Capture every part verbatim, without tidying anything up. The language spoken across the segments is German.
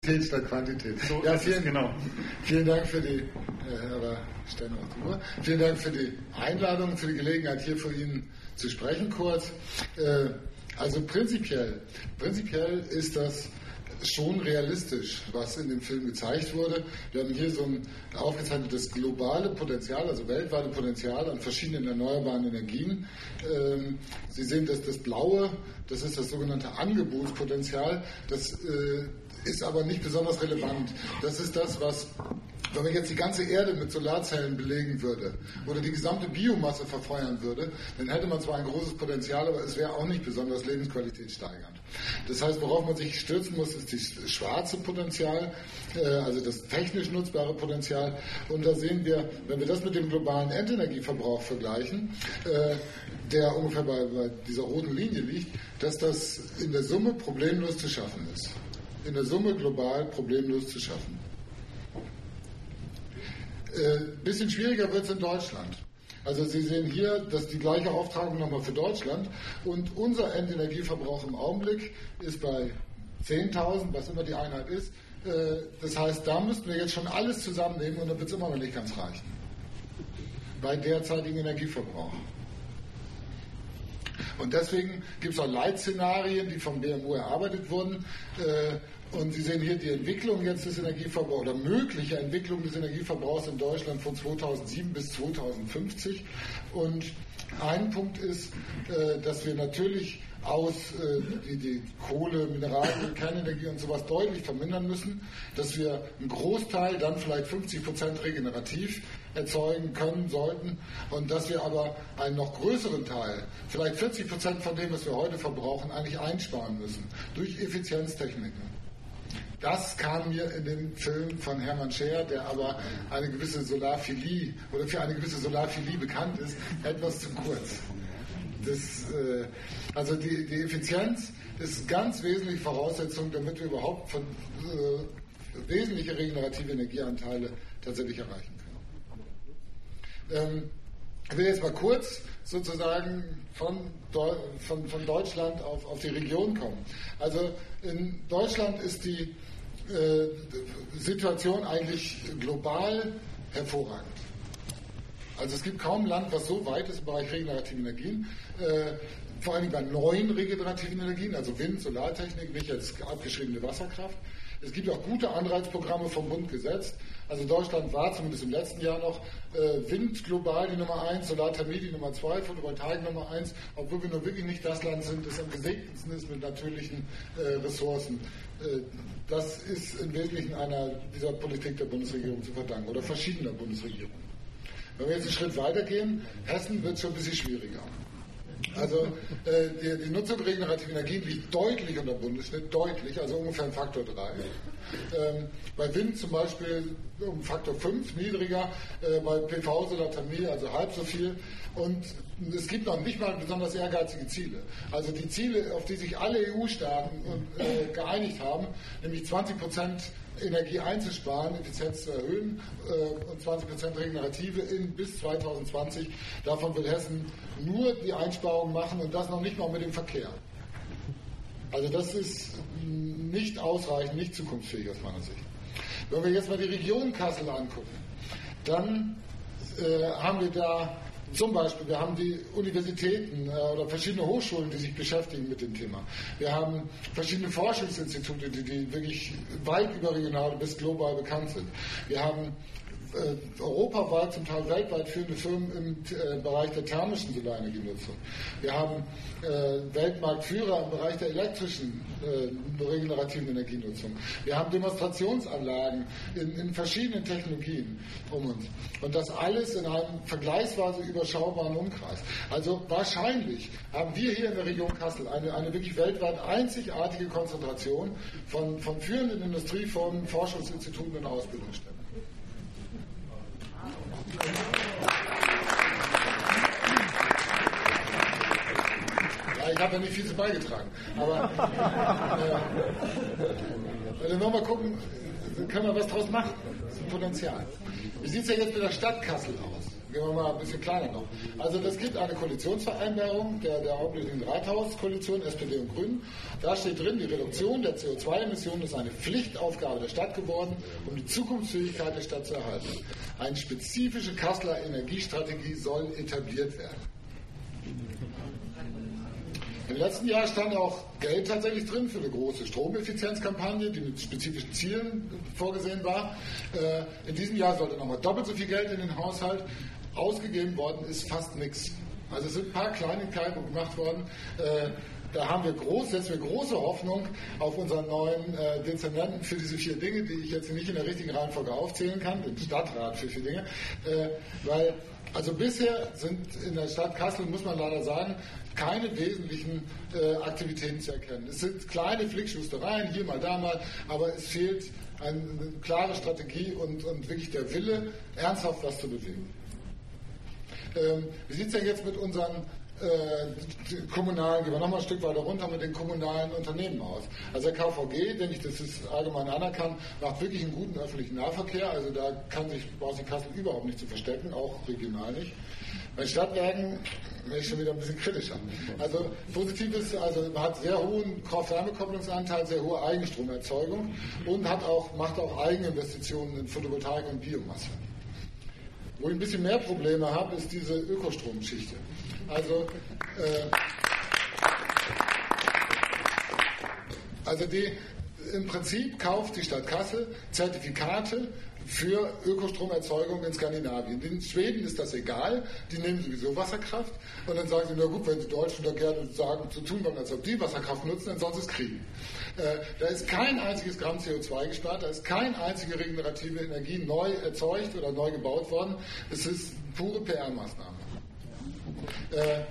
Qualität statt Quantität. So ja, ist vielen, es, genau. Vielen Dank für die, äh, aber stellen wir auf die Uhr. Vielen Dank für die Einladung, für die Gelegenheit, hier vor Ihnen zu sprechen kurz. Äh, also prinzipiell, prinzipiell ist das schon realistisch, was in dem Film gezeigt wurde. Wir haben hier so ein aufgezeichnetes globale Potenzial, also weltweite Potenzial an verschiedenen erneuerbaren Energien. Ähm, Sie sehen, dass das Blaue, das ist das sogenannte Angebotspotenzial, das äh, ist aber nicht besonders relevant. Das ist das, was, wenn man jetzt die ganze Erde mit Solarzellen belegen würde oder die gesamte Biomasse verfeuern würde, dann hätte man zwar ein großes Potenzial, aber es wäre auch nicht besonders lebensqualitätssteigernd. Das heißt, worauf man sich stürzen muss, ist das schwarze Potenzial, also das technisch nutzbare Potenzial. Und da sehen wir, wenn wir das mit dem globalen Endenergieverbrauch vergleichen, der ungefähr bei, bei dieser roten Linie liegt, dass das in der Summe problemlos zu schaffen ist. In der Summe global problemlos zu schaffen. Ein äh, bisschen schwieriger wird es in Deutschland. Also Sie sehen hier, dass die gleiche Auftragung nochmal für Deutschland und unser Endenergieverbrauch im Augenblick ist bei zehntausend, was immer die Einheit ist. Äh, das heißt, da müssten wir jetzt schon alles zusammennehmen und dann wird es immer noch nicht ganz reichen. Bei derzeitigem Energieverbrauch. Und deswegen gibt es auch Leitszenarien, die vom B M U erarbeitet wurden. Und Sie sehen hier die Entwicklung jetzt des Energieverbrauchs oder mögliche Entwicklung des Energieverbrauchs in Deutschland von zweitausendsieben bis zweitausendfünfzig. Und ein Punkt ist, dass wir natürlich aus die, die Kohle, Mineralien, Kernenergie und sowas deutlich vermindern müssen, dass wir einen Großteil, dann vielleicht fünfzig Prozent regenerativ erzeugen können sollten und dass wir aber einen noch größeren Teil, vielleicht vierzig Prozent von dem, was wir heute verbrauchen, eigentlich einsparen müssen durch Effizienztechniken. Das kam mir in dem Film von Hermann Scheer, der aber eine gewisse Solarphilie oder für eine gewisse Solarphilie bekannt ist, etwas zu kurz. Das, äh, also die, die Effizienz ist ganz wesentliche Voraussetzung, damit wir überhaupt von, äh, wesentliche regenerative Energieanteile tatsächlich erreichen können. Ähm, ich will jetzt mal kurz sozusagen von, Deu von, von Deutschland auf, auf die Region kommen. Also in Deutschland ist die äh, Situation eigentlich global hervorragend. Also es gibt kaum ein Land, was so weit ist im Bereich regenerative Energien, äh, vor allem bei neuen regenerativen Energien, also Wind, Solartechnik, nicht jetzt abgeschriebene Wasserkraft. Es gibt auch gute Anreizprogramme vom Bund gesetzt. Also Deutschland war zumindest im letzten Jahr noch äh, Wind global die Nummer eins, Solarthermie die Nummer zwei, Photovoltaik Nummer eins, obwohl wir nur wirklich nicht das Land sind, das am gesegnetsten ist mit natürlichen äh, Ressourcen. Äh, das ist im Wesentlichen einer dieser Politik der Bundesregierung zu verdanken oder verschiedener Bundesregierungen. Wenn wir jetzt einen Schritt weitergehen, Hessen wird es schon ein bisschen schwieriger. Also äh, die, die Nutzung regenerativer Energien liegt deutlich unter Bundesschnitt, deutlich, also ungefähr ein Faktor drei. Ähm, bei Wind zum Beispiel um Faktor fünf niedriger, äh, bei P V, Solarthermie also halb so viel. Und es gibt noch nicht mal besonders ehrgeizige Ziele. Also die Ziele, auf die sich alle E U-Staaten äh, geeinigt haben, nämlich zwanzig Prozent Energie einzusparen, Effizienz zu erhöhen äh, und zwanzig Prozent regenerative in bis zweitausendzwanzig. Davon will Hessen nur die Einsparung machen und das noch nicht mal mit dem Verkehr. Also das ist nicht ausreichend, nicht zukunftsfähig aus meiner Sicht. Wenn wir jetzt mal die Region Kassel angucken, dann äh, haben wir da zum Beispiel, wir haben die Universitäten äh, oder verschiedene Hochschulen, die sich beschäftigen mit dem Thema. Wir haben verschiedene Forschungsinstitute, die, die wirklich weit überregional bis global bekannt sind. Wir haben äh, europaweit, zum Teil weltweit führende Firmen im äh, Bereich der thermischen Solarenergienutzung. Wir haben äh, Weltmarktführer im Bereich der elektrischen äh, regenerativen Energienutzung. Wir haben Demonstrationsanlagen in, in verschiedenen Technologien um uns. Und das alles in einem vergleichsweise überschaubaren Umkreis. Also wahrscheinlich haben wir hier in der Region Kassel eine, eine wirklich weltweit einzigartige Konzentration von, von führenden Industriefirmen, Forschungsinstituten und Ausbildungsstätten. Ja, ich habe ja nicht viel zu beigetragen. Aber äh, wenn wir nochmal gucken, können wir was draus machen. Das ist ein Potenzial. Wie sieht es ja jetzt mit der Stadt Kassel aus? Gehen wir mal ein bisschen kleiner noch. Also das gibt eine Koalitionsvereinbarung der, der augenblicklichen Rathauskoalition, S P D und Grünen. Da steht drin, die Reduktion der C O zwei Emissionen ist eine Pflichtaufgabe der Stadt geworden, um die Zukunftsfähigkeit der Stadt zu erhalten. Eine spezifische Kasseler Energiestrategie soll etabliert werden. Im letzten Jahr stand auch Geld tatsächlich drin für eine große Stromeffizienzkampagne, die mit spezifischen Zielen vorgesehen war. In diesem Jahr sollte nochmal doppelt so viel Geld in den Haushalt. Ausgegeben worden ist fast nichts. Also es sind ein paar Kleinigkeiten gemacht worden. Da haben wir groß, setzen wir große Hoffnung auf unseren neuen äh, Dezernenten für diese vier Dinge, die ich jetzt nicht in der richtigen Reihenfolge aufzählen kann, den Stadtrat für vier Dinge, äh, weil also bisher sind in der Stadt Kassel, muss man leider sagen, keine wesentlichen äh, Aktivitäten zu erkennen. Es sind kleine Flickschustereien, hier mal, da mal, aber es fehlt eine, eine klare Strategie und, und wirklich der Wille, ernsthaft was zu bewegen. Ähm, wie sieht es denn jetzt mit unseren äh, kommunalen, gehen wir nochmal ein Stück weiter runter, mit den kommunalen Unternehmen aus? Also der K V G, denke ich, das ist allgemein anerkannt, macht wirklich einen guten öffentlichen Nahverkehr, also da kann sich braucht sich Kassel überhaupt nicht zu verstecken, auch regional nicht. Bei Stadtwerken wäre ich schon wieder ein bisschen kritischer. Also positiv ist, also man hat sehr hohen Kraft-Wärme-Kopplungsanteil, sehr hohe Eigenstromerzeugung und hat auch, macht auch Eigeninvestitionen in Photovoltaik und Biomasse. Wo ich ein bisschen mehr Probleme habe, ist diese Ökostromgeschichte. Also, äh, also die, im Prinzip kauft die Stadt Kassel Zertifikate für Ökostromerzeugung in Skandinavien. In Schweden ist das egal, die nehmen sowieso Wasserkraft und dann sagen sie, na gut, wenn die Deutschen da gerne sagen, zu tun wollen, als ob die Wasserkraft nutzen, dann sollen sie es kriegen. Äh, da ist kein einziges Gramm C O zwei gespart, da ist keine einzige regenerative Energie neu erzeugt oder neu gebaut worden. Es ist pure P R-Maßnahme. Äh,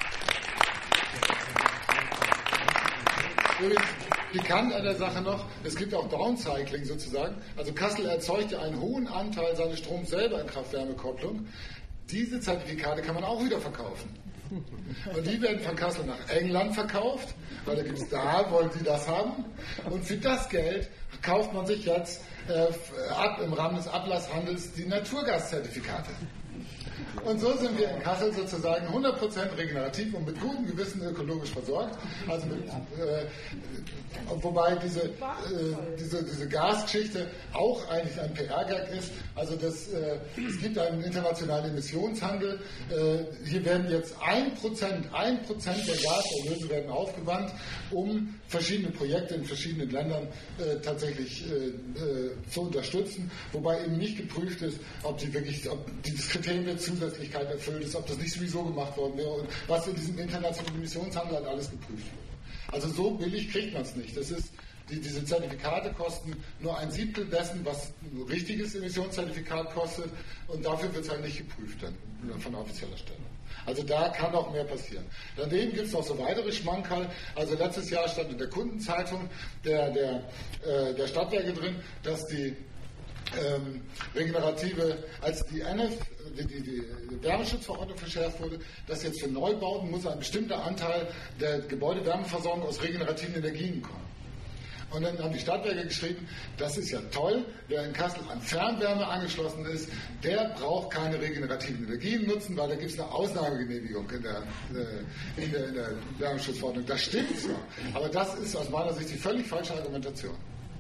übrigens, pikant an der Sache noch, es gibt auch Downcycling sozusagen. Also Kassel erzeugt ja einen hohen Anteil seines Stroms selber in Kraft-Wärme-Kopplung. Diese Zertifikate kann man auch wieder verkaufen. Und die werden von Kassel nach England verkauft, weil da gibt es da, wollen sie das haben. Und für das Geld kauft man sich jetzt äh, ab, im Rahmen des Ablasshandels die Naturgaszertifikate. Und so sind wir in Kassel sozusagen hundert Prozent regenerativ und mit gutem Gewissen ökologisch versorgt. Also mit, äh, wobei diese, äh, diese, diese Gasgeschichte auch eigentlich ein P R-Gag ist. Also das, äh, es gibt einen internationalen Emissionshandel. Äh, hier werden jetzt ein Prozent, ein Prozent der Gaserlöse werden aufgewandt, um verschiedene Projekte in verschiedenen Ländern äh, tatsächlich äh, äh, zu unterstützen, wobei eben nicht geprüft ist, ob die wirklich, ob dieses Kriterium der Zusätzlichkeit erfüllt ist, ob das nicht sowieso gemacht worden wäre und was in diesem internationalen Emissionshandel halt alles geprüft wird. Also so billig kriegt man es nicht. Das ist, die, diese Zertifikate kosten nur ein Siebtel dessen, was ein richtiges Emissionszertifikat kostet und dafür wird es halt nicht geprüft dann, von offizieller Stelle. Also da kann noch mehr passieren. Daneben gibt es noch so weitere Schmankerl. Also letztes Jahr stand in der Kundenzeitung der, der, äh, der Stadtwerke drin, dass die ähm, regenerative, als die N F, die, die, die Wärmeschutzverordnung verschärft wurde, dass jetzt für Neubauten muss ein bestimmter Anteil der Gebäudewärmeversorgung aus regenerativen Energien kommen. Und dann haben die Stadtwerke geschrieben, das ist ja toll, wer in Kassel an Fernwärme angeschlossen ist, der braucht keine regenerativen Energien nutzen, weil da gibt es eine Ausnahmegenehmigung in der, in der, in der Wärmeschutzverordnung. Das stimmt zwar, aber das ist aus meiner Sicht die völlig falsche Argumentation.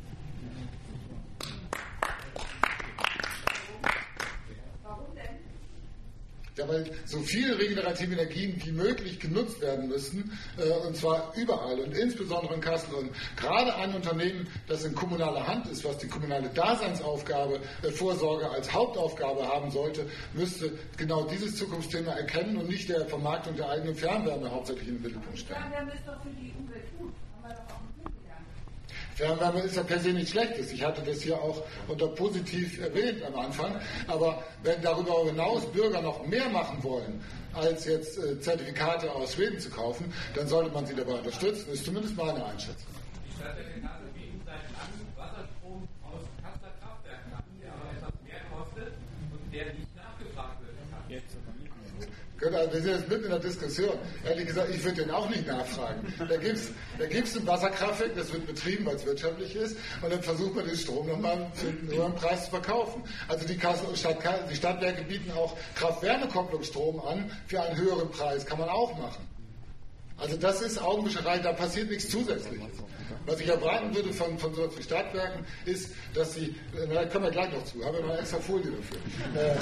Ja, weil so viele regenerative Energien wie möglich genutzt werden müssen, äh, und zwar überall und insbesondere in Kassel. Und gerade ein Unternehmen, das in kommunaler Hand ist, was die kommunale Daseinsaufgabe, äh, Vorsorge als Hauptaufgabe haben sollte, müsste genau dieses Zukunftsthema erkennen und nicht der Vermarktung der eigenen Fernwärme hauptsächlich in den Mittelpunkt stellen. Fernwärme ist doch für die Umwelt gut. Haben wir doch auch einen Punkt gelernt. Fernwärme ist ja per se nichts Schlechtes. Ich hatte das hier auch unter positiv erwähnt am Anfang. Aber wenn darüber hinaus Bürger noch mehr machen wollen, als jetzt äh, Zertifikate aus Schweden zu kaufen, dann sollte man sie dabei unterstützen. Das ist zumindest meine Einschätzung. Die Stadtwerke Kassel bieten seit langem Wasserstrom aus Kasseler Kraftwerken an, der aber etwas mehr kostet und der nicht nachgefragt wird. Jetzt aber nicht mehr. Gut, ja, wir sind jetzt mitten in der Diskussion. Ehrlich gesagt, ich würde den auch nicht nachfragen. Da gibt es da gibt's ein Wasserkraftwerk, das wird betrieben, weil es wirtschaftlich ist, und dann versucht man den Strom nochmal für einen höheren Preis zu verkaufen. Also die, Stadt, die Stadtwerke bieten auch Kraft-Wärme-Kopplungsstrom an für einen höheren Preis. Kann man auch machen. Also das ist Augenwischerei, da passiert nichts Zusätzliches. Was ich erwarten würde von, von so Stadtwerken ist, dass sie, da kommen wir gleich noch zu, haben wir noch eine extra Folie dafür. Äh,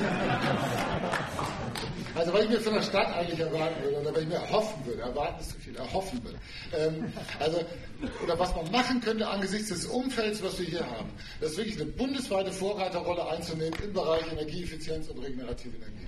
also was ich mir von der Stadt eigentlich erwarten würde, oder was ich mir erhoffen würde, erwarten ist zu viel, erhoffen würde. Ähm, also, oder was man machen könnte angesichts des Umfelds, was wir hier haben, das ist wirklich eine bundesweite Vorreiterrolle einzunehmen im Bereich Energieeffizienz und regenerative Energie.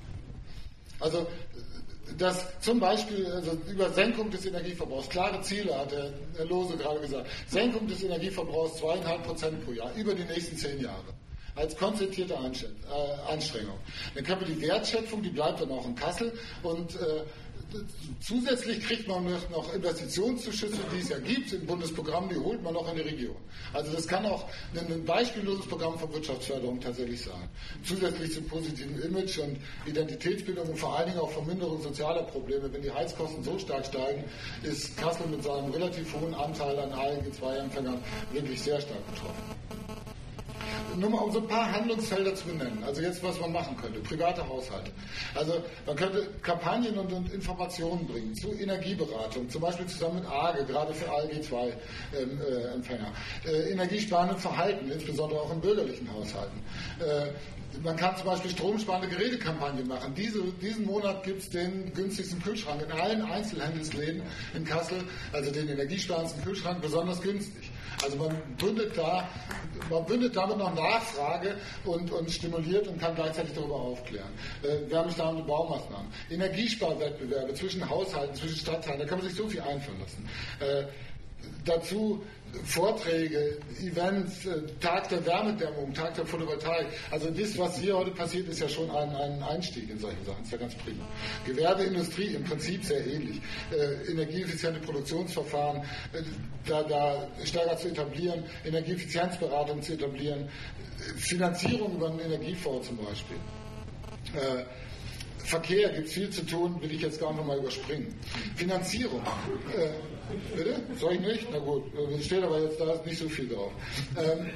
Also dass zum Beispiel also über Senkung des Energieverbrauchs, klare Ziele hat der Herr Lohse gerade gesagt, Senkung des Energieverbrauchs zweieinhalb Prozent pro Jahr über die nächsten zehn Jahre. Als konzertierte Anstrengung. Dann können wir die Wertschöpfung, die bleibt dann auch in Kassel, und äh, zusätzlich kriegt man noch Investitionszuschüsse, die es ja gibt im Bundesprogramm, die holt man noch in die Region. Also das kann auch ein beispielloses Programm von Wirtschaftsförderung tatsächlich sein. Zusätzlich zum positiven Image und Identitätsbildung und vor allen Dingen auch Verminderung sozialer Probleme. Wenn die Heizkosten so stark steigen, ist Kassel mit seinem relativ hohen Anteil an A L G zwei Empfängern wirklich sehr stark betroffen. Nur mal um so ein paar Handlungsfelder zu benennen. Also jetzt, was man machen könnte. Private Haushalte. Also man könnte Kampagnen und, und Informationen bringen zu Energieberatung, zum Beispiel zusammen mit A G E, gerade für A L G zwei Empfänger. Äh, energiesparendes Verhalten, insbesondere auch in bürgerlichen Haushalten. Äh, Man kann zum Beispiel stromsparende Gerätekampagnen machen. Diese, diesen Monat gibt es den günstigsten Kühlschrank in allen Einzelhandelsläden in Kassel, also den energiesparendsten Kühlschrank, besonders günstig. Also man bündet, da, man bündet damit noch Nachfrage und, und stimuliert und kann gleichzeitig darüber aufklären. Äh, wärmesparende Baumaßnahmen, Energiesparwettbewerbe zwischen Haushalten, zwischen Stadtteilen, da kann man sich so viel einfallen lassen. Äh, dazu Vorträge, Events, Tag der Wärmedämmung, Tag der Photovoltaik. Also das, was hier heute passiert, ist ja schon ein, ein Einstieg in solche Sachen. Das ist ja ganz prima. Gewerbeindustrie im Prinzip sehr ähnlich. Äh, energieeffiziente Produktionsverfahren, äh, da, da stärker zu etablieren, Energieeffizienzberatung zu etablieren, Finanzierung über einen Energiefonds zum Beispiel. Äh, Verkehr gibt es viel zu tun, will ich jetzt gar nicht mal überspringen. Finanzierung. Äh, bitte? Soll ich nicht? Na gut, es steht aber jetzt da nicht so viel drauf. Ähm,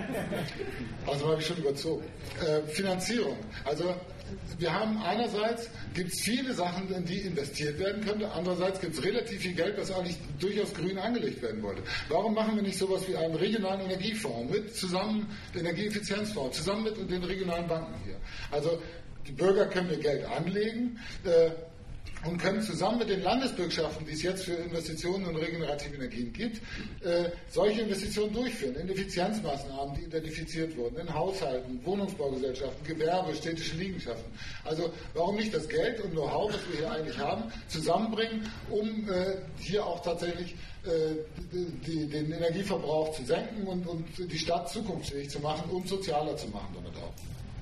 also habe ich schon überzogen. Äh, Finanzierung. Also wir haben einerseits gibt es viele Sachen, in die investiert werden könnte, andererseits gibt es relativ viel Geld, das eigentlich durchaus grün angelegt werden wollte. Warum machen wir nicht sowas wie einen regionalen Energiefonds mit zusammen, den Energieeffizienzfonds, zusammen mit den regionalen Banken hier? Also die Bürger können ihr Geld anlegen äh, und können zusammen mit den Landesbürgschaften, die es jetzt für Investitionen in regenerative Energien gibt, äh, solche Investitionen durchführen, in Effizienzmaßnahmen, die identifiziert wurden, in Haushalten, Wohnungsbaugesellschaften, Gewerbe, städtische Liegenschaften. Also warum nicht das Geld und Know-how, das wir hier eigentlich haben, zusammenbringen, um äh, hier auch tatsächlich äh, die, den Energieverbrauch zu senken und, und die Stadt zukunftsfähig zu machen und sozialer zu machen damit auch.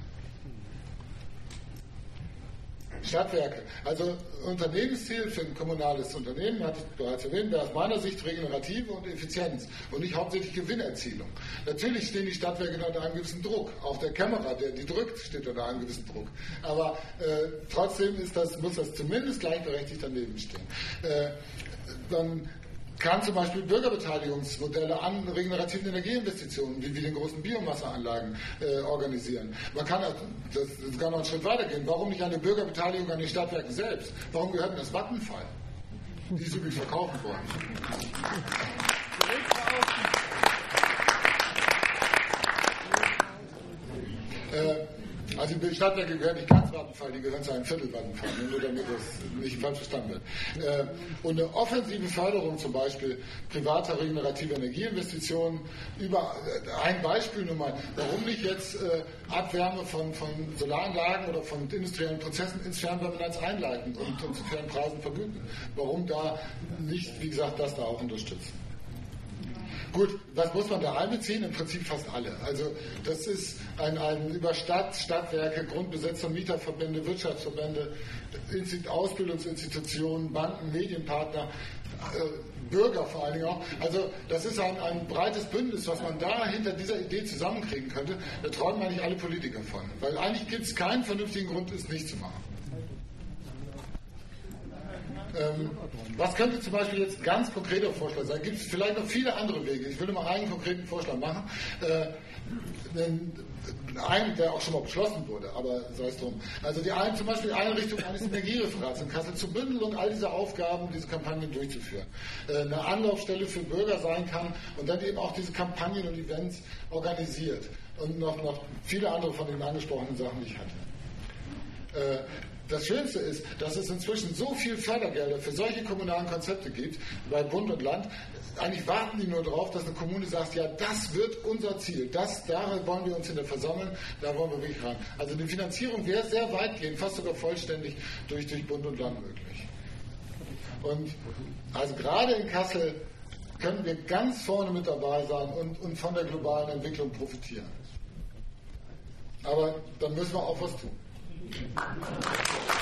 Stadtwerke. Also Unternehmensziel für ein kommunales Unternehmen, hatte ich bereits erwähnt, wäre aus meiner Sicht Regenerative und Effizienz und nicht hauptsächlich Gewinnerzielung. Natürlich stehen die Stadtwerke unter einem gewissen Druck. Auch der Kämmerer, der die drückt, steht unter einem gewissen Druck. Aber äh, trotzdem ist das, muss das zumindest gleichberechtigt daneben stehen. Äh, dann kann zum Beispiel Bürgerbeteiligungsmodelle an regenerativen Energieinvestitionen, wie wir den großen Biomasseanlagen äh, organisieren. Man kann das, das kann noch einen Schritt weitergehen. Warum nicht eine Bürgerbeteiligung an den Stadtwerken selbst? Warum gehört denn das Vattenfall? Die ist übrigens verkauft worden. äh, Also die Stadtwerke gehören nicht ganz Vattenfall, die gehören zu einem Viertel Vattenfall, nur damit das nicht falsch verstanden wird. Und eine offensive Förderung zum Beispiel privater regenerativer Energieinvestitionen, über ein Beispiel nur mal, warum nicht jetzt Abwärme von, von Solaranlagen oder von industriellen Prozessen ins Fernwärmenetz einleiten und, und zu fairen Preisen vergüten? Warum da nicht, wie gesagt, das da auch unterstützen? Gut, was muss man da einbeziehen? Im Prinzip fast alle. Also das ist ein, ein über Stadt, Stadtwerke, Grundbesitzer, Mieterverbände, Wirtschaftsverbände, Ausbildungsinstitutionen, Banken, Medienpartner, äh, Bürger vor allen Dingen auch. Also das ist ein, ein breites Bündnis, was man da hinter dieser Idee zusammenkriegen könnte. Da träumen eigentlich alle Politiker von. Weil eigentlich gibt es keinen vernünftigen Grund, es nicht zu machen. Ähm, was könnte zum Beispiel jetzt ein ganz konkreter Vorschlag sein? Gibt es vielleicht noch viele andere Wege? Ich will nur mal einen konkreten Vorschlag machen. Äh, einen, der auch schon mal beschlossen wurde, aber sei es drum. Also die ein, zum Beispiel die Einrichtung eines Energiereferats in Kassel zu bündeln und all diese Aufgaben, diese Kampagnen durchzuführen. Äh, eine Anlaufstelle für Bürger sein kann und dann eben auch diese Kampagnen und Events organisiert. Und noch, noch viele andere von den angesprochenen Sachen, die ich hatte. Äh, Das Schönste ist, dass es inzwischen so viel Fördergelder für solche kommunalen Konzepte gibt, bei Bund und Land. Eigentlich warten die nur darauf, dass eine Kommune sagt, ja, das wird unser Ziel, das, da wollen wir uns hinter versammeln, da wollen wir wirklich ran. Also die Finanzierung wäre sehr weitgehend, fast sogar vollständig durch, durch Bund und Land möglich. Und also gerade in Kassel können wir ganz vorne mit dabei sein und, und von der globalen Entwicklung profitieren. Aber dann müssen wir auch was tun.